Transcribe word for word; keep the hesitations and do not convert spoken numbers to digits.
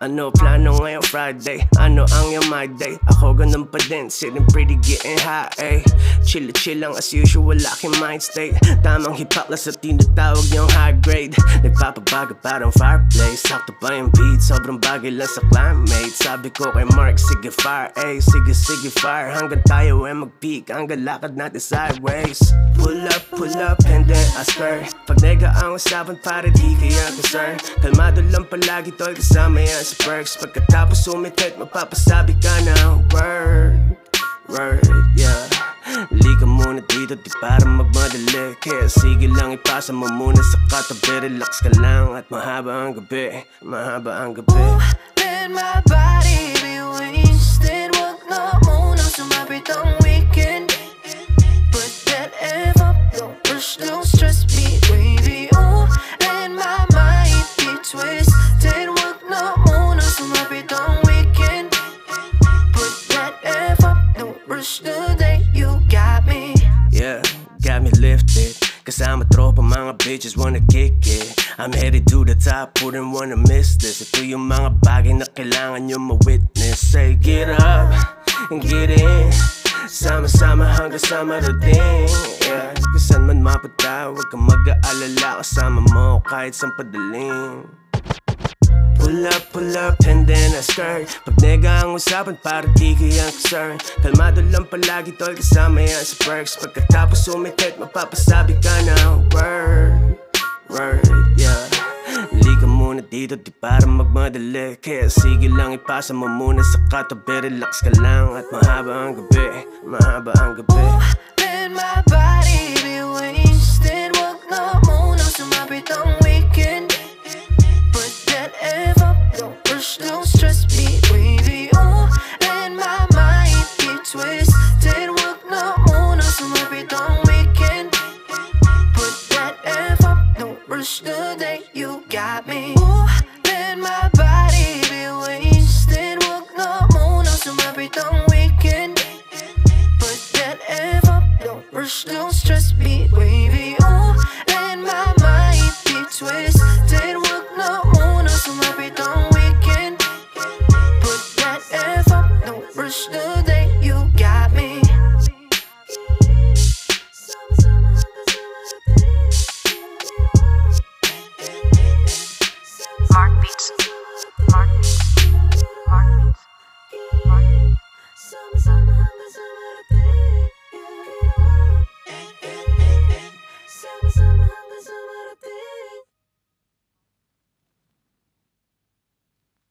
Ano plano ngayon Friday? Ano ang iyong my day? Ako ganun pa din, sitting pretty getting high, eh. Chill chill lang as usual, aking mind state. Tamang hip-hop lang sa tinatawag niyong high grade. Nagpapabaga parang fireplace. Sakto ba yung beat? Sobrang bagay lang sa climate. Sabi ko kay Mark, sige fire, eh. Sige sige fire, hanggang tayo ay mag-peak. Hanggang lakad natin sideways. Pull up, pull up, and then I skirt. Pag nega ang usapan para di kaya concern. Kalmado lang palagi tol, kasama yan sa perks. Pagkatapos sumitit, mapapasabi ka ng word, word, yeah. Liga muna dito, di para magmadali. Kaya sige lang, ipasa mo muna sa katabi. Relax ka lang at mahaba ang gabi. Mahaba ang gabi. Ooh, let my body be wasted. Wag na muna sumabit ang weekend. Put that F up, don't rush, don't stress me, baby. Ooh, let my mind be twisted. Wag na muna sumabit ang weekend. Put that F up, don't rush the day. You got me. Yeah, got me lifted. Kasama tropa mga bitches wanna kick it. I'm headed to the top, wouldn't wanna miss this. Ito yung mga bagay na kailangan nyo ma-witness. Say get up and get in. Sama-sama hanggang sa marating, yeah. Kasan man mapunta, huwag kang mag-aalala. Kasama mo kahit saan padaling. Pull up, pull up, and then I skirt. Pag nega ang usapan, para di kayang concern. Kalmado lang palagi tol, kasama yan sa perks. Pagkatapos sumitit, mapapasabi ka ng word, word, yeah. Liga muna dito, di para magmadali. Kaya sige lang, ipasa mo muna sa katabi. Relax ka lang at mahaba ang gabi. Mahaba ang gabi. Ooh, let my body